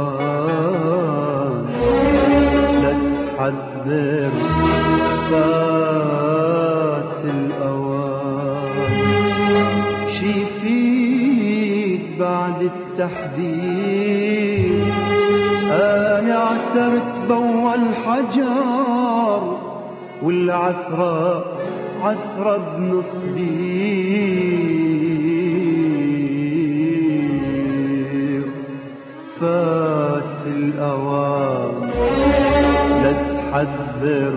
الأوان لا تحذر فات الأوان. شي يفيد بعد التحذير أنا عثرت بأول حجر والعثرة عثرة بنصبير. فات الأوان لا تحذر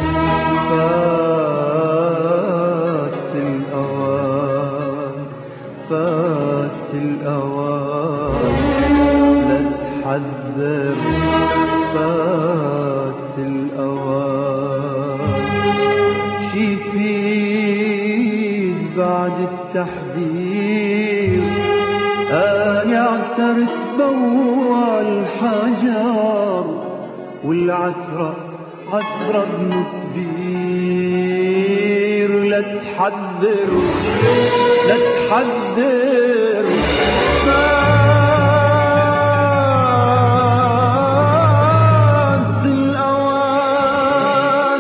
فات الأوان فات الأوان لا تحذر فات الأوان. شي يفيد بعد التحذير أنا عثرت بأول حجر والعثرة عثرة بنصبير. لا تحذر لا تحذر فات الأوان.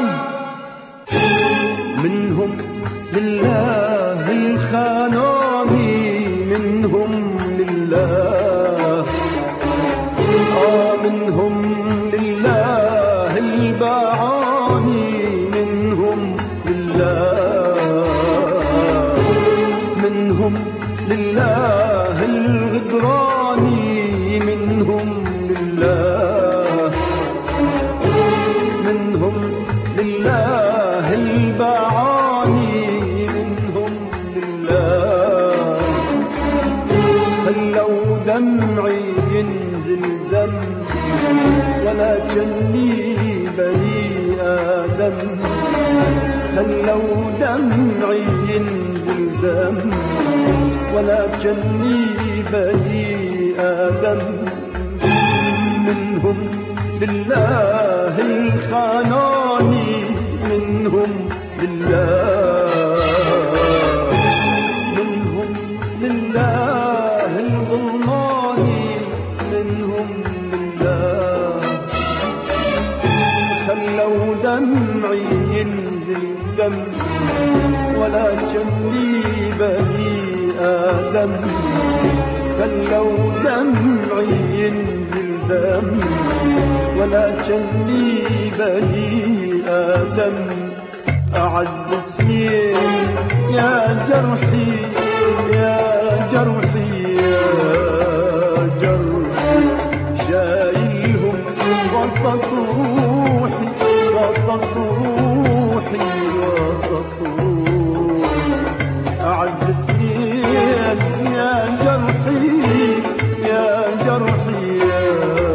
منهم لله الخانوني منهم لله منهم لله الباعاني منهم لله منهم لله الغدراني منهم لله منهم لله الباعاني منهم لله. خلوا دمعي ينزل دم ولا جني بني آدم. خلوا دمعي ينزل دم ولا جني بني آدم. منهم لله الخانوني منهم لله منهم لله الظلماني منهم لله. خلوا دمعي ينزل دم ولا جني بني آدم. خلوا دمعي ينزل دم ولا جني بني آدم. أعز اثنين يا جرحي يا جرحي يا جرحي شايلهم وسط روحي وسط روحي وسط روحي. أعز اثنين يا جرحي يا جرحي يا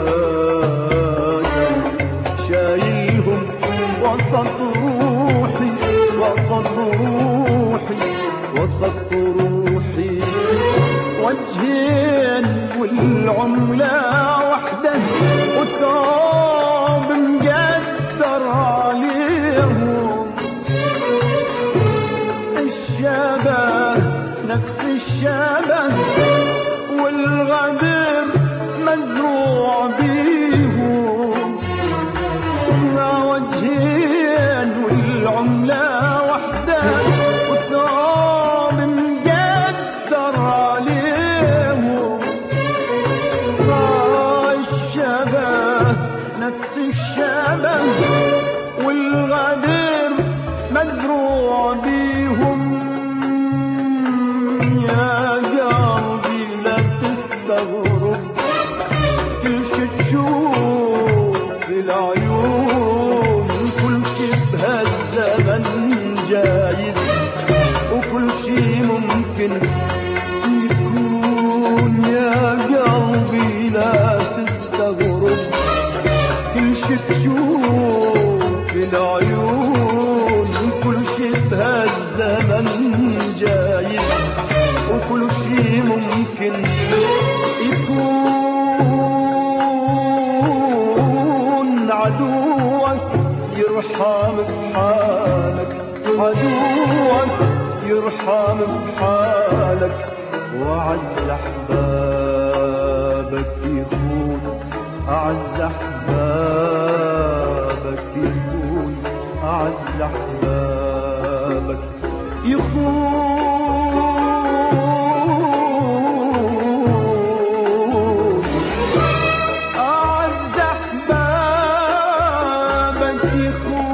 جرحي شايلهم وسط روحي وسط روحي وسط روحي. وجهين والعملة وحدة وثوب مقدر عليهم. الشبه نفس الشبه والغدر مزروع بيهم. وجهين والعملة وحدة وثوب مقدر عليهم. الشبه نفس الشبه والغدر مزروع بيهم. يا قلبي لا تستغرب كل شي تشوف العيون. كل شي بهالزمن جايز وكل شي ممكن يكون. يا قلبي لا تستغرب كل شي تشوف العيون. كل شي بهالزمن جايز وكل شي ممكن يكون. عدوك يرحم بحالك عدوك يرحم بحالك. وعز أحبابك يخون أعز أحبابك يخون، أعز أحبابك يخون. أعز أحبابك يخون.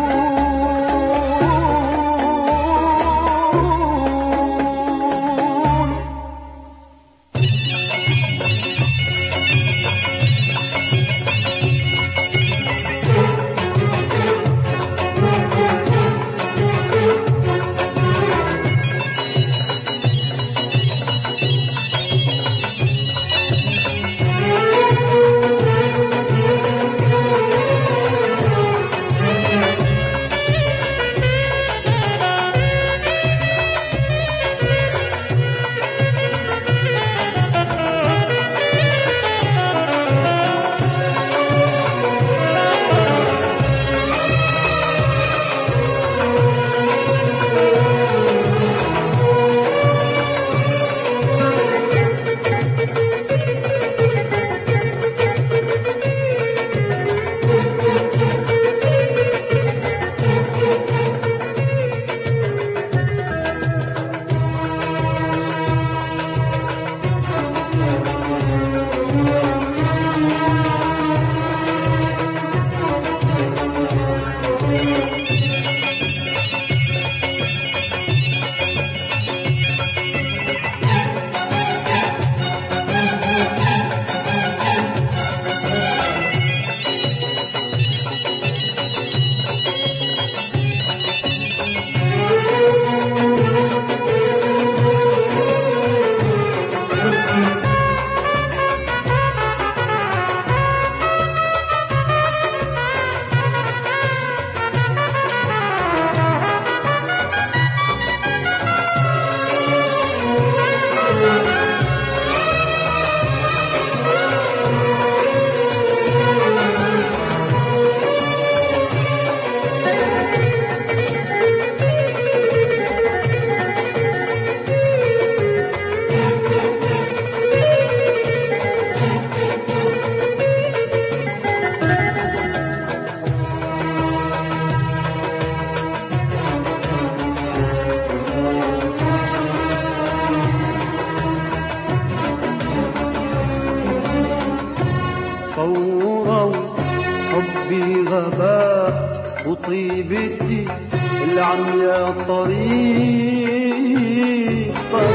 صوروا حبي غباء وطيبتي العمياء طريق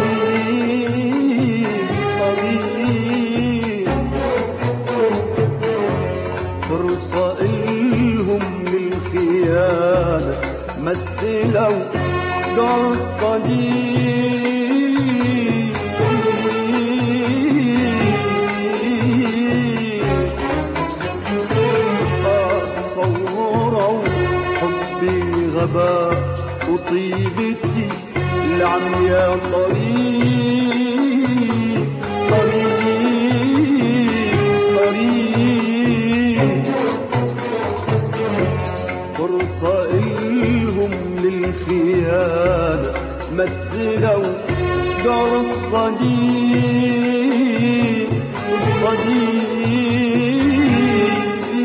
طريق طريق فرصة إلهم للخيانة مثلوا دور الصديق. غباء وطيبتي العمياء طريق طريق طريق فرصة إلهم للخيانة مثلوا دور الصديق الصديق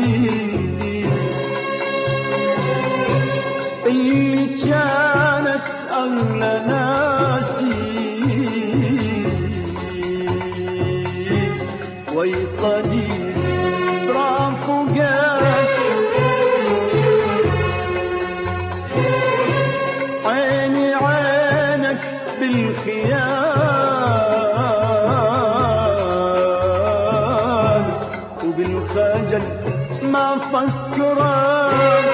اللي كانت أغلى ناسي وي صديق رافقك عيني عينك بالخيال وبالخجل ما فكرك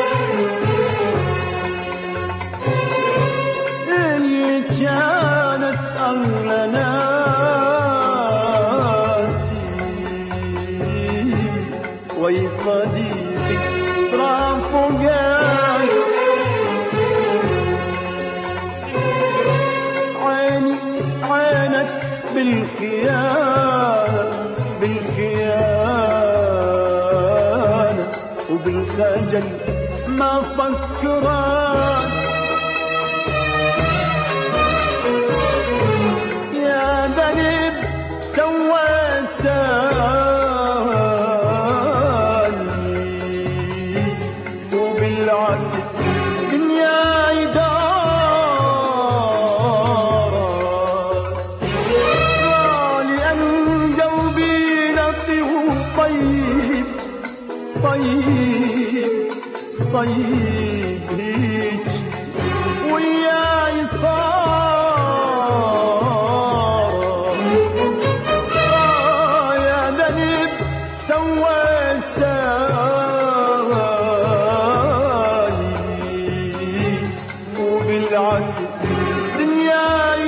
كانت أغلى ناسي وي صديقي رافقك عيني عينك بالخيانة بالخيانة وبالخجل ما فكرك يا ذنب سويته طيب طيب هيك وياي صار يا ذنب سويتاني وبالعكس دنياي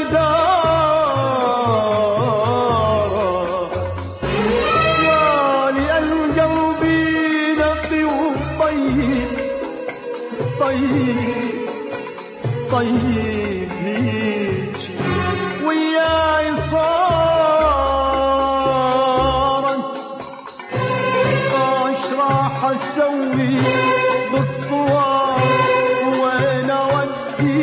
دار يا لقلبي نقي وطيب طيب طيب هيك وياي صارت ايش راح اسوي بالصور وين اودي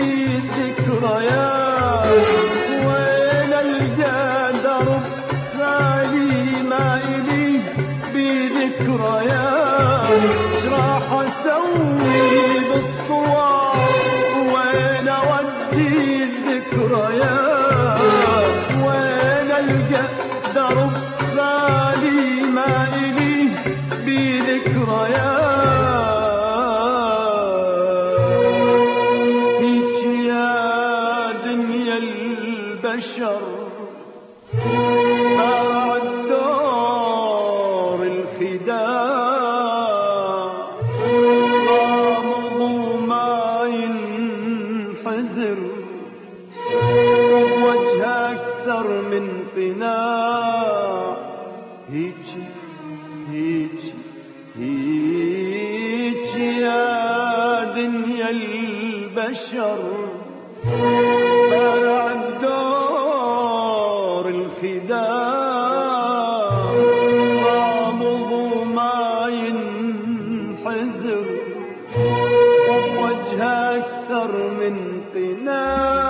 الذكريات وين القى درب غالي ما الي بذكريات ايش راح اسوي بالصور وين اودي الذكريات وين القى درب غالي ما الي بذكريات هيك يا دنيا البشر بعد دور الخداع غامض وما ينحزر وجه أكثر من قناع هيك هيك هيك يا دنيا البشر بعد دور الخداع غامض وما ينحزر وبوجه أكثر من قناع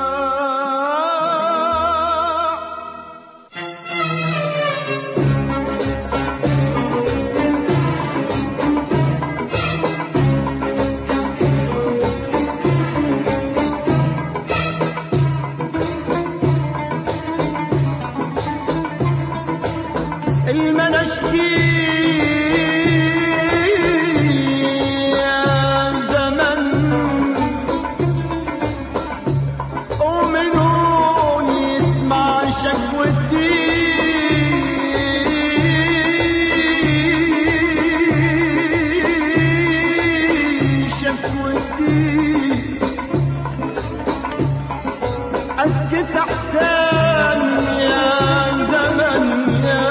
المنشكي يا زمن ومنون يسمع شكوتي شكوتي اسكت احسن يا زمن يا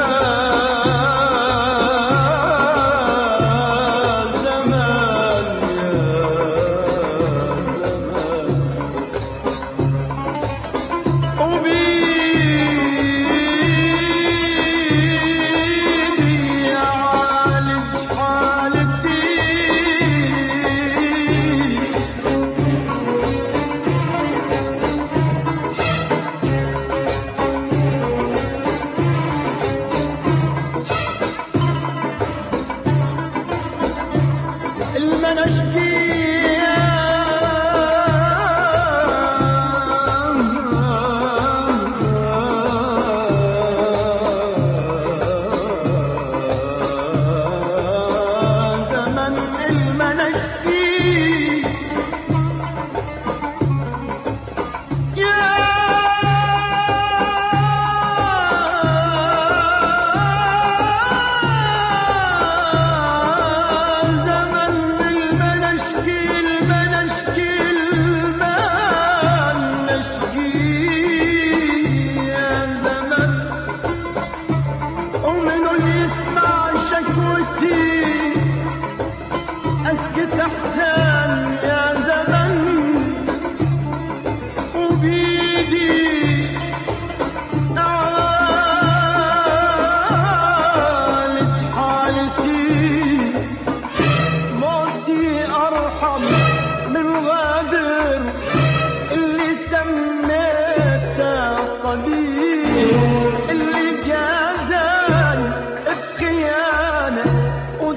اللي جازان بخيانة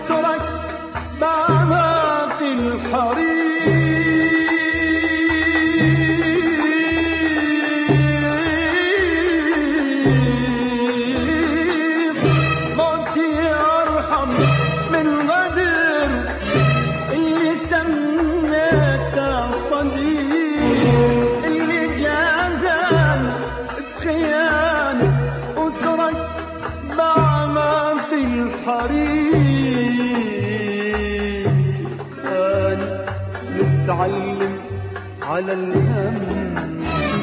حريم أنا متعلم على الهم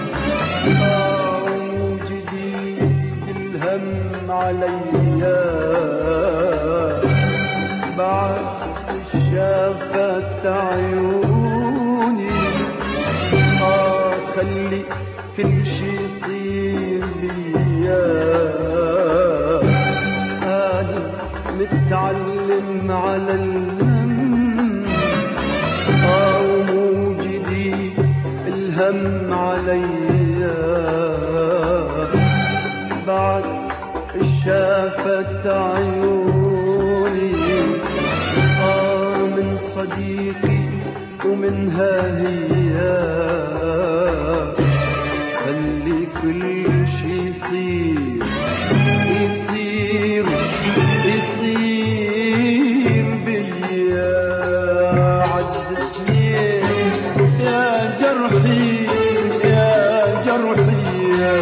وجديد الهم عليا بعد شافت عيوني خلي كل شي يصير ليا أنا متعلم على الهم وموجدي الهم عليا بعد شافت عيوني من صديقي ومنها هي خلي كل شي يصير يصير يصير بيا عزتني يا جرحي يا جرحي يا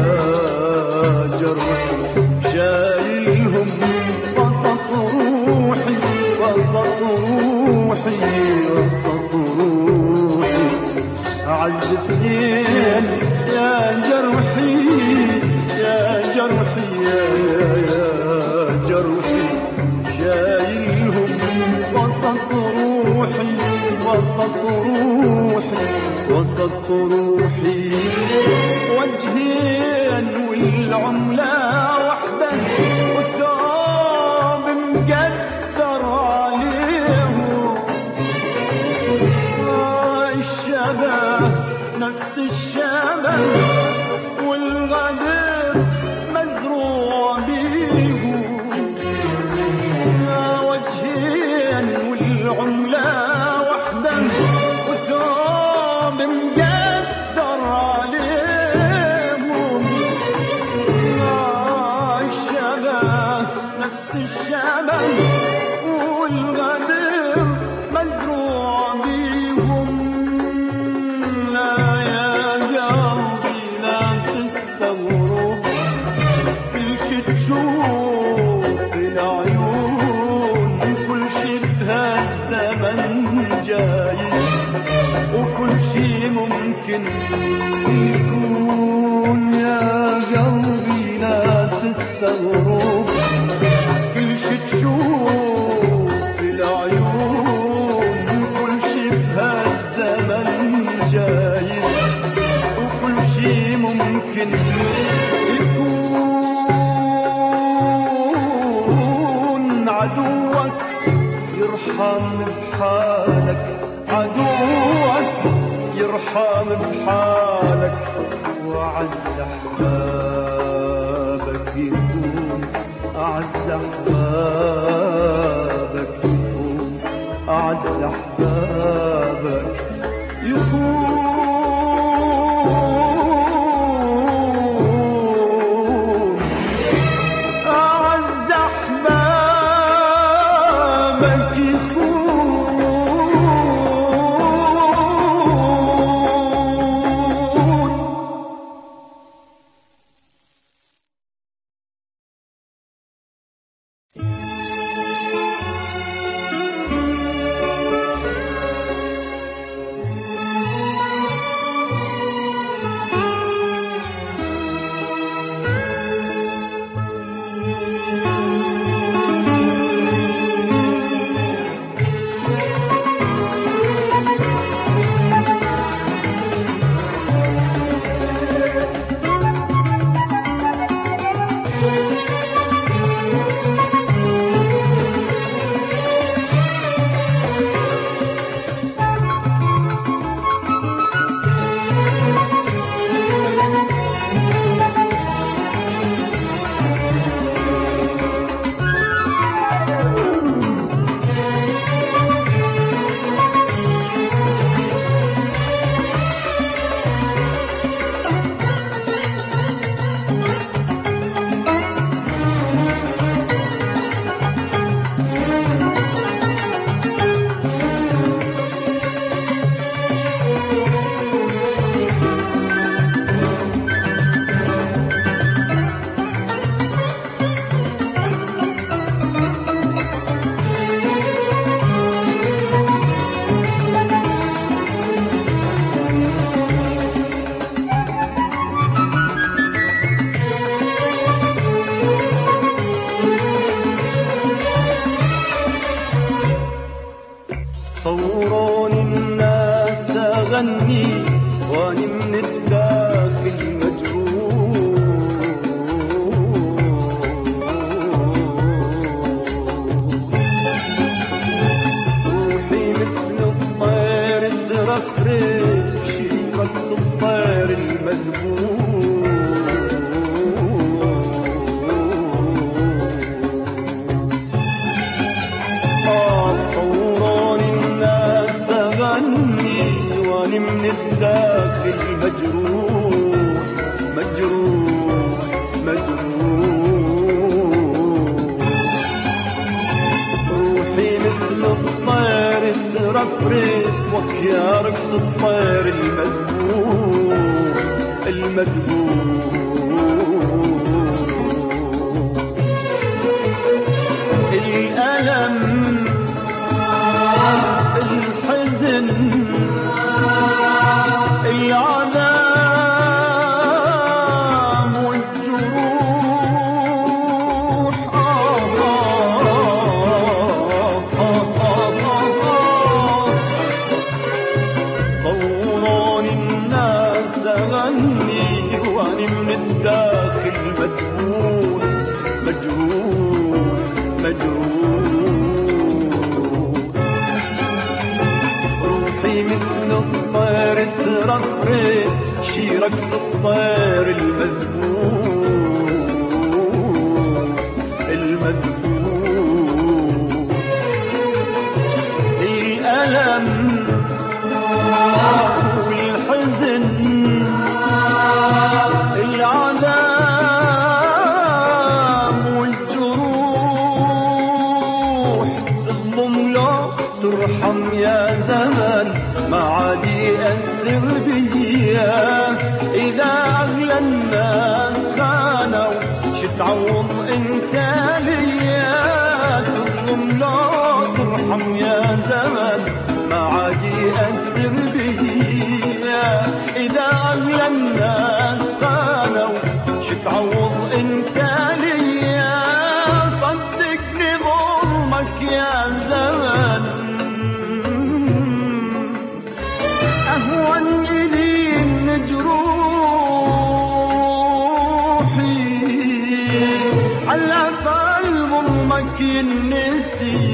جرحي شايلهم وسط روحي وسط روحي وسط روحي عزتني يا جرحي يا جرحي يا جرحي شايلهم وسط روحي وسط روحي وسط روحي وجهين والعملة وحدة والثوب مقدر عليهم الشبه نفس الشبه والغدر مزروع بيهم وجهين والعملة وحدة والثوب مقدر عليهم الشبه نفس الشبه والغدر مزروع بيهم لا يا قلبي لا تستغرب كل شي تشوف العيون كل شي بهالزمن جايز وكل شي ممكن يكون يا قلبي لا تستغرب كل شي تشوف العيون كل شي بهالزمن جايز وكل شي ممكن يكون عدوك يرحم بحالك عدوك يرحم بحالك وأعز أحبابك يكون أعز أحبابك يكون أعز أحبابك يكون أعز أحبابك صوروني الناس أغني وأني من الداخل مجروح. روحي مثل الطير ترفرف شي رقص الطير المذبوح. من الداخل مجروح مجروح مجروح. روحي مثل الطير ترفرف وكيا رقص الطير المذبوح المذبوح. الألم الحزن العذاب والجروح صوروني الناس أغني وأني من الداخل مدفون مجروح مجروح. روحي مثل الطير ترفرف شي رقص الطير المذبوح المذبوح. الألم والحزن العذاب والجروح. الظلم لا ترحم يا زمن ما عاد يأثر بيا. إذا أغلى الناس خانوا شتعوض انت ليا. تظلم لا ترحم يا زمن ما عاد يأثر بيا. إذا أغلى الناس خانوا شتعوض انت ليا. صدقني ظلمك يا زمن أهون إلي من جروحي. على قلب ظلمك ينسي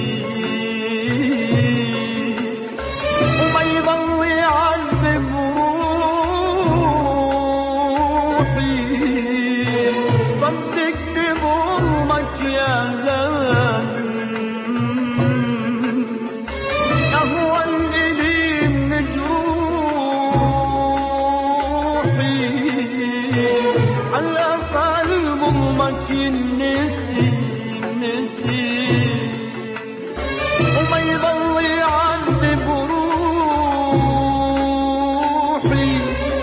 وما يضل يعذب روحي. صدقني ظلمك يا زمن أهون إلي من جروحي. على قلب ظلمك ينسي وما يضل يعذب روحي.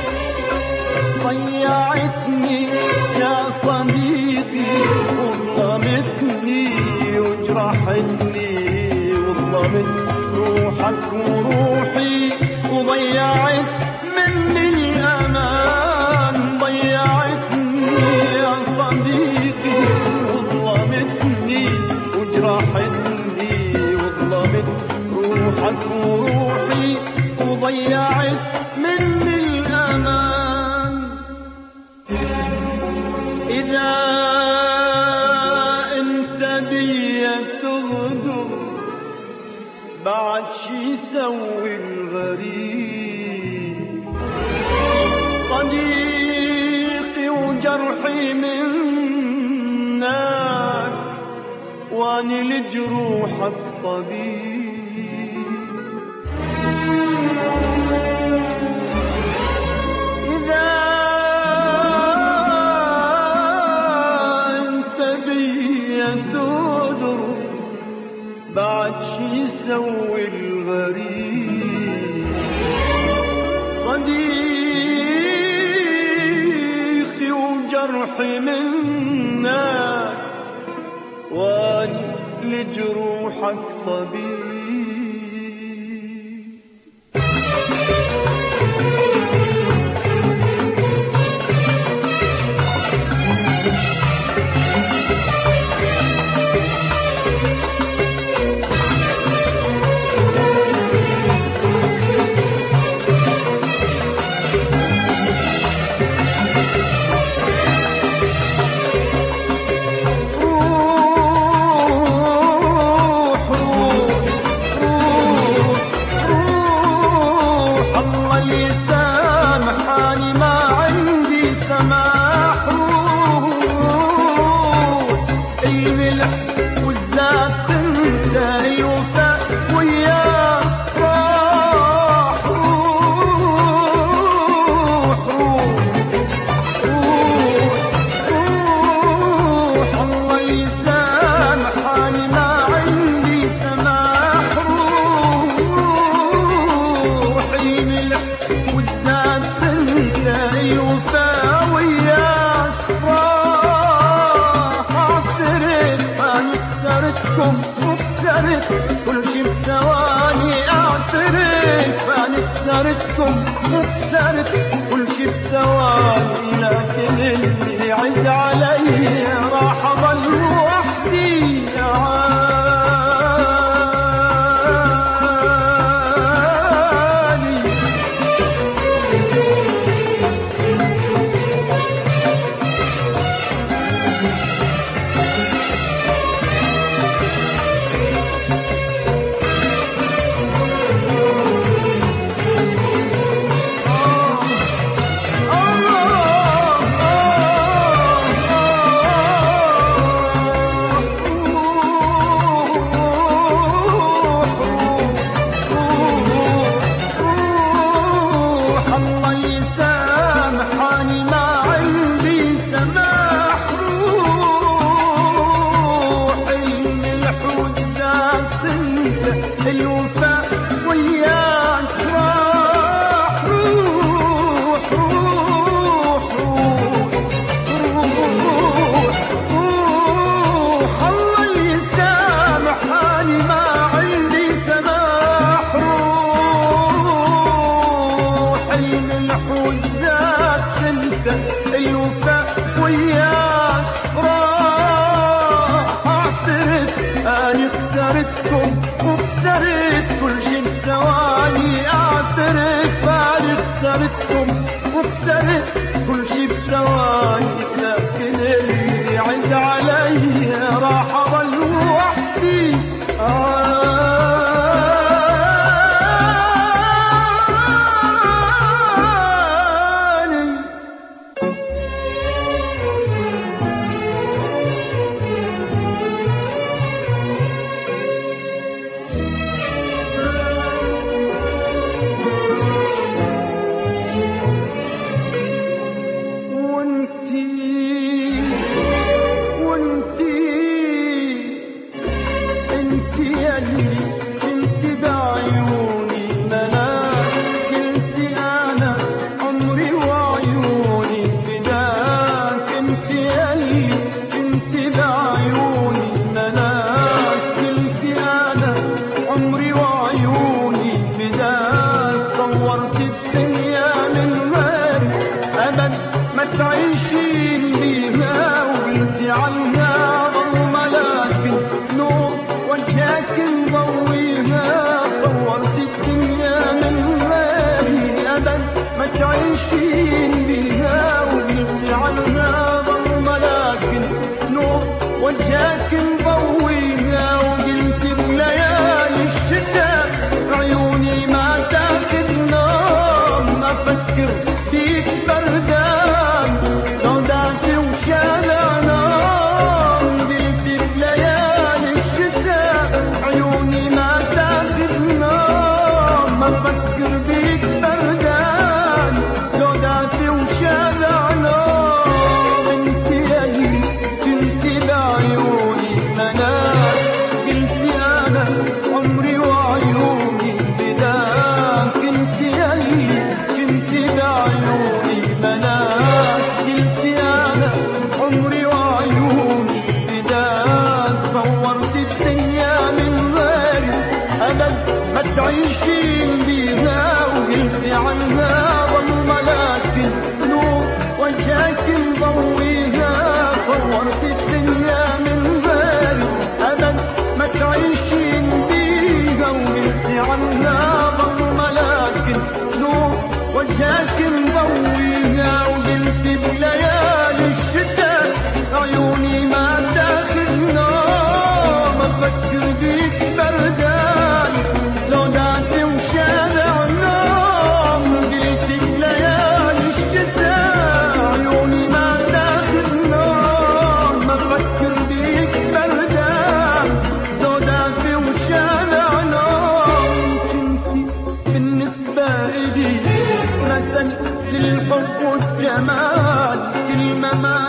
ضيعتني يا صديقي وظلمتني وجرحتني وظلمت روحك وروحي. وضيعت مني الأمان ضيعتني يا صديقي وظلمتني وجرحتني وظلمت روحك وروحي. وضيعت مني الأمان. إذا أنت بيا تغدر بعد شي يسوي الغريب. صديقي وجرحي منك واني لجروحك طبيب. إذا أنت بيا تغدر بعد شي يسوي الغريب. صديقي وجرحي منك واني لجروحك طبيب. كسرت كل شي بثواني اعترف انا كسرتكم وكسرت كل شي بثواني، لكن اللي يعز علي راح اضل وحدي الوفاء وياك راح روح روح روح روح روح الله يسامحني ما عندي سماح روح الحزات انت الوفاء وياك راح اعترف اني خسرتكم وكسرت كل شي بثواني اعترف اني خسرتكم وكسرت كل شي بثواني، لكن اللي يعز علي راح اضل وحدي تعيشين بيها وقلتي عنها ظلمة، لكن نور وجهك مضويها صورت الدنيا من غيري أبد ما تعيشين بيها وقلتي عنها ظلمة، لكن نور وجهك مضويها وقلتي بليالي الشتاء عيوني ما تاخذ نوم ما افكر فيك بردان بفكر بيك بردان لوداتي وشارع نوم انت يلي كنتي بعيوني مناك قلتي انا عمري وعيوني بداك انت يلي كنتي بعيوني مناك قلتي انا عمري وعيوني بداك صورت الدنيا من غيري ابد ما تعيشين بيها وقلتي عنها ظلمة، لكن نور وجهك مضويها صورت الدنيا من غيري أبد ما تعيشين بيها وقلتي عنها ظلمة، لكن نور وجهك مضويها وقلتي بليالي الشتاء عيوني ما تاخذ نوم افكر بيك بردان لوداتي وشارع نوم قلتي بليالي الشتاء عيوني ما تاخذ نوم افكر بيك بردان لوداتي وشارع نوم كنتي بالنسبة إلي مثل للحب والجمال كلمة ما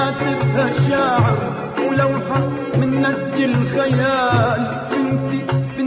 كاتبها شاعر ولوحة من نسج الخيال كنتي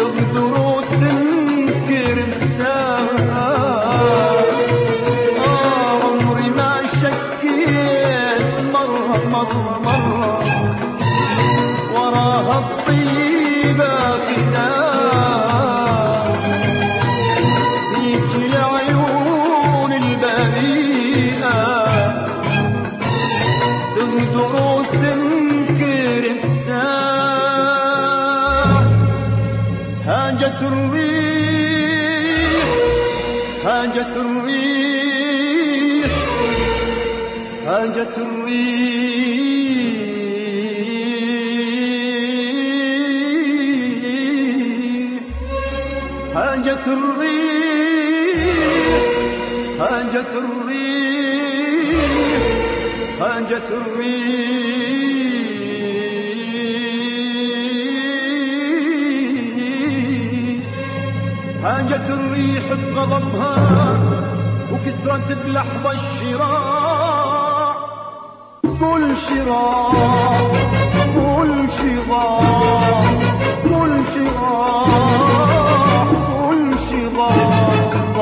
تغدر وتنكر بساعة. عمري ما شكيت مرة وراها الطيبة فداء. يجي العيون البريئة تغدر وتنكر بساعة. هاجت الريح هاجت الريح هاجت الريح هاجت الريح هاجت الريح هاجت الريح هاجت الريح بغضبها وكسرت بلحظة الشراع. كل شراع كل شراع كل شراع كل شراع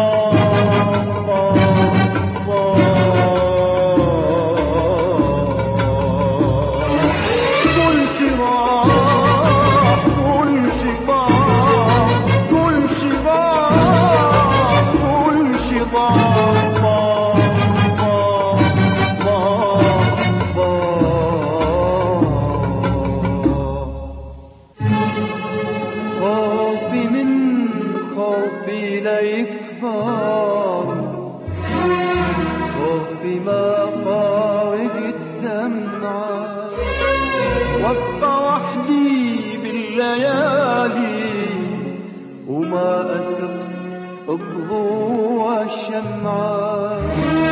خوفي ما طارق الدمعة. وابقى وحدي بالليالي وما أثق بضوء الشمعة.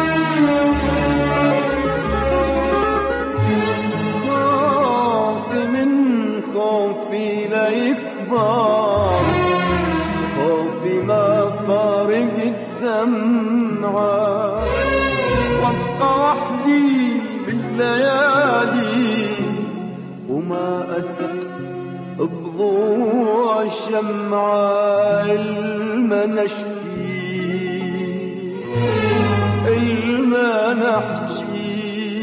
خوفي من خوفي لا يكبر. خوفي ما طارق الدمعة. وابقى وحدي بالليالي وما أثق بضوء الشمعة. إلما نشكي إلما نحكي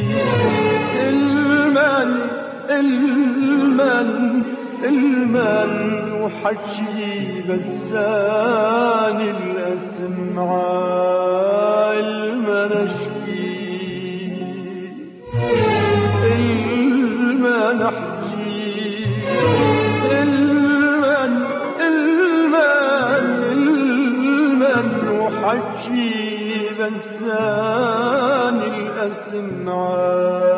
إلما وحكي بساني الأسمعة. إلما نشكي إلما نحكي إلما وحكي بساني الأسمعة.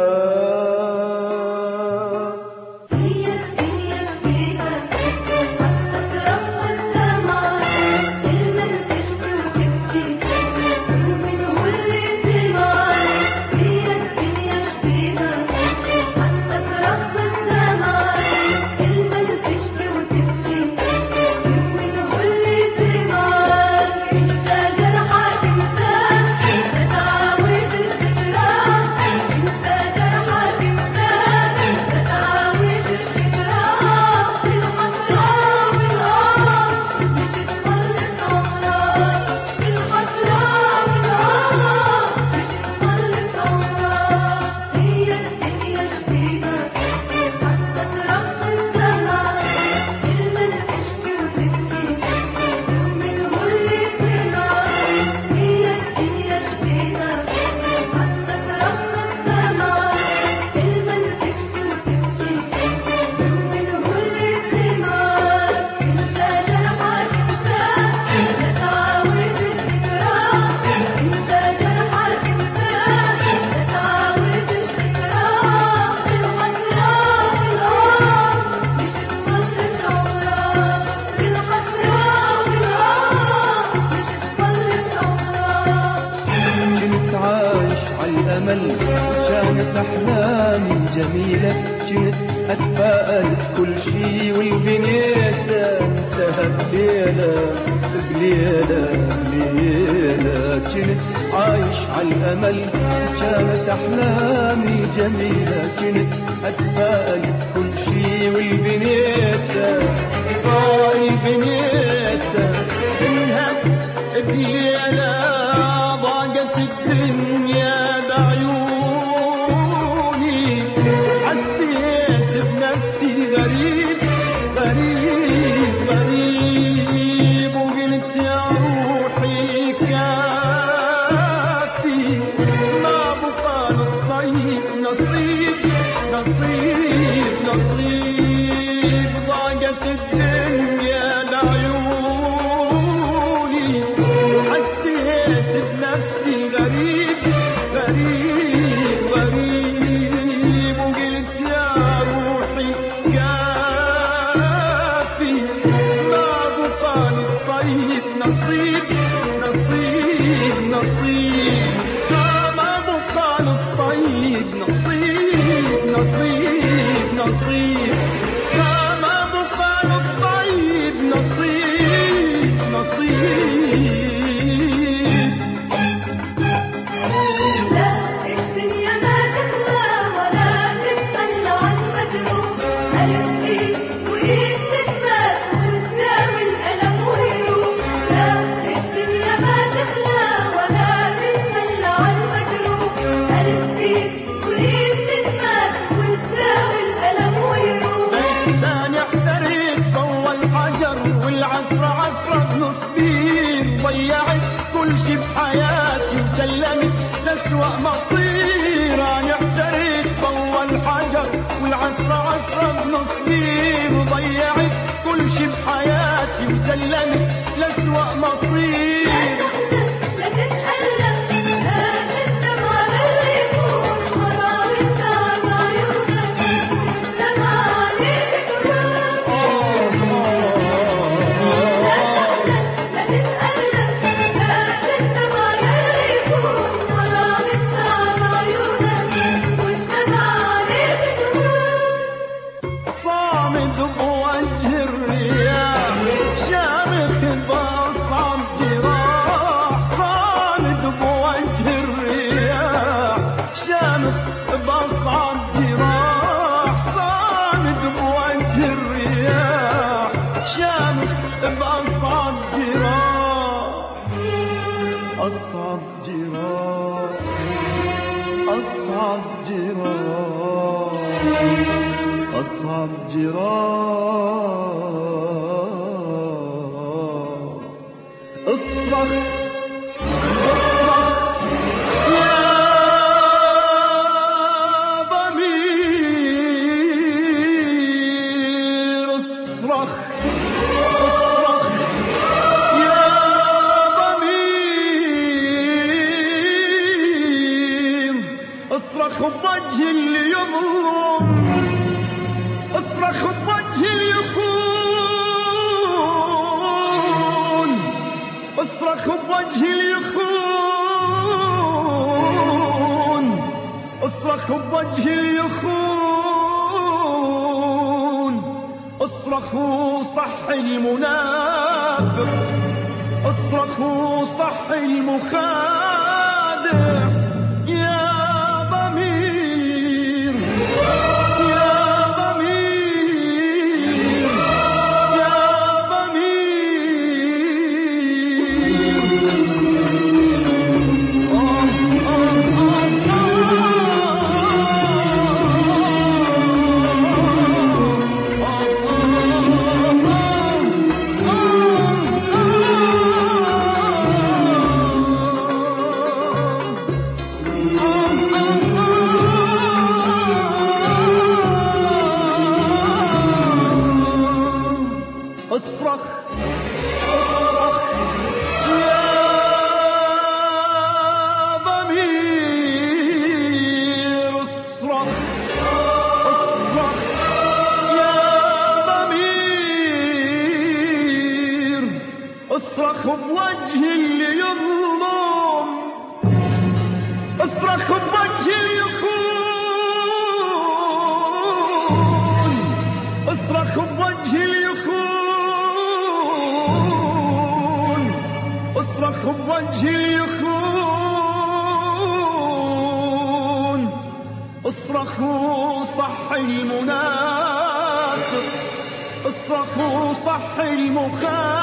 كانت أحلامي جميلة. كنت أتفائل بكل شي والبنيت انتهى بليلة. كنت عايش عالأمل كانت أحلامي جميلة. كنت أتفائل بكل شي والبنيت طائل بنيته انها بليلة ضاقت الدنيا بعيوني حسيت بنفسي غريب غريب غريب وقلت يا روحي كافي ما بقى للطيب نصيب نصيب نصيب ضاقت الدنيا بعيوني حسيت بنفسي غريب غريب غريب وقلت يا روحي كافي ما بقى للطيب نصيب نصيب نصيب ما بقى للطيب نصيب نصيب نصيب ما بقى للطيب نصيب نصيب لا الدنيا ما تخلى ولا تتخلى عن مجروح ألف إيد وإيد تكبر وتداوي الألم ويروح لا الدنيا ما تخلى ولا تتخلى عن مجروح ألف إيد وإيد تكبر وتداوي الألم ويروح بس أنا احتريت ضوى الحجر والعفرة عفرة بنصبين ضيعت كل شي بحياتي وسلمت لأسوأ مصير أنا احتريت ضوى الحجر والعفرة عفرة بنصبين وضيعت كل شي بحياتي وسلمت لأسوأ مصير لا تتألم لا تندم على اللي يكون ولا وانت بعيونك والدمع عليك تكون لا تتألم لا تندم على اللي يكون ولا وانت بعيونك والدمع عليك تكون صامد بوجه الرياح شامخ بأصعب جراح صامد بوجه الرياح شامخ بأصعب جراح صامد بوجه الرياح شامخ بأصعب جراح أصعب جراح أصعب جراح أصعب جراح اصرخ اصرخ يا ضمير اصرخ اصرخ يا ضمير اصرخ بوجه اللي يظلم اصرخ بوجه اللي يخون اصرخ بوجه اللي يخون اصرخ بوجه اللي يخون اصرخ صح المنافق اصرخ صح المخادع يا ضمير يا ضمير يا اصرخ اصرخ يا ضمير اصرخ اصرخ يا ضمير اصرخ بوجه اللي يظلم اصرخ بوجه اللي يخون اصرخ بوجه اللي يخون اصرخ بوجه اللي يخون اصرخوا صح المنافق اصرخوا صح المخالف